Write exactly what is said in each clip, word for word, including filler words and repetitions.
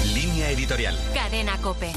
Línea editorial. Cadena COPE.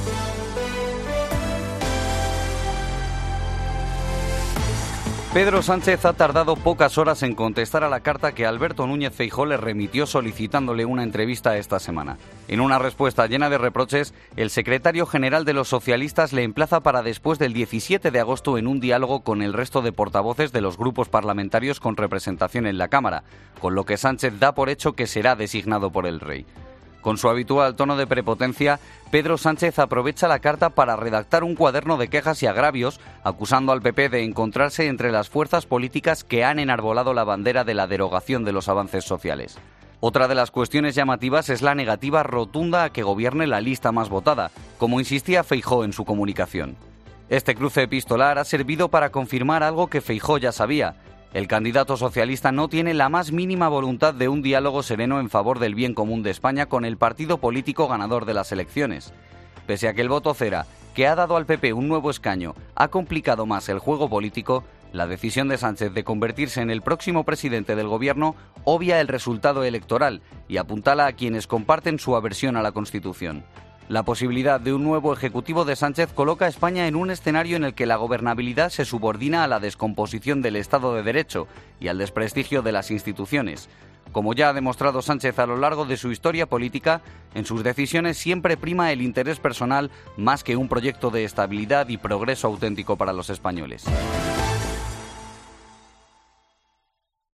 Pedro Sánchez ha tardado pocas horas en contestar a la carta que Alberto Núñez Feijóo le remitió solicitándole una entrevista esta semana. En una respuesta llena de reproches, el secretario general de los socialistas le emplaza para después del diecisiete de agosto en un diálogo con el resto de portavoces de los grupos parlamentarios con representación en la Cámara, con lo que Sánchez da por hecho que será designado por el rey. Con su habitual tono de prepotencia, Pedro Sánchez aprovecha la carta para redactar un cuaderno de quejas y agravios, acusando al P P de encontrarse entre las fuerzas políticas que han enarbolado la bandera de la derogación de los avances sociales. Otra de las cuestiones llamativas es la negativa rotunda a que gobierne la lista más votada, como insistía Feijóo en su comunicación. Este cruce epistolar ha servido para confirmar algo que Feijóo ya sabía. El candidato socialista no tiene la más mínima voluntad de un diálogo sereno en favor del bien común de España con el partido político ganador de las elecciones. Pese a que el voto cera, que ha dado al P P un nuevo escaño, ha complicado más el juego político, la decisión de Sánchez de convertirse en el próximo presidente del gobierno obvia el resultado electoral y apuntala a quienes comparten su aversión a la Constitución. La posibilidad de un nuevo ejecutivo de Sánchez coloca a España en un escenario en el que la gobernabilidad se subordina a la descomposición del Estado de Derecho y al desprestigio de las instituciones. Como ya ha demostrado Sánchez a lo largo de su historia política, en sus decisiones siempre prima el interés personal más que un proyecto de estabilidad y progreso auténtico para los españoles.